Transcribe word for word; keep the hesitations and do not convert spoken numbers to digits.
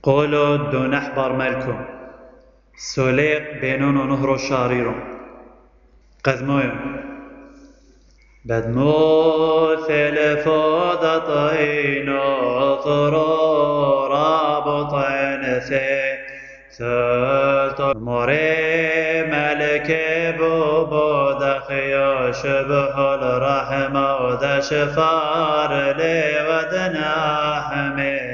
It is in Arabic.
قولوا دو نحبر ملكم سوليق بينون نهر شاريرو قذمويو بدمو ثلفوض طينو ضرو رابطين ثي ثلت موري ملك بوبو دخيو شبه الرحمة وذا شفار لي ودنا حمي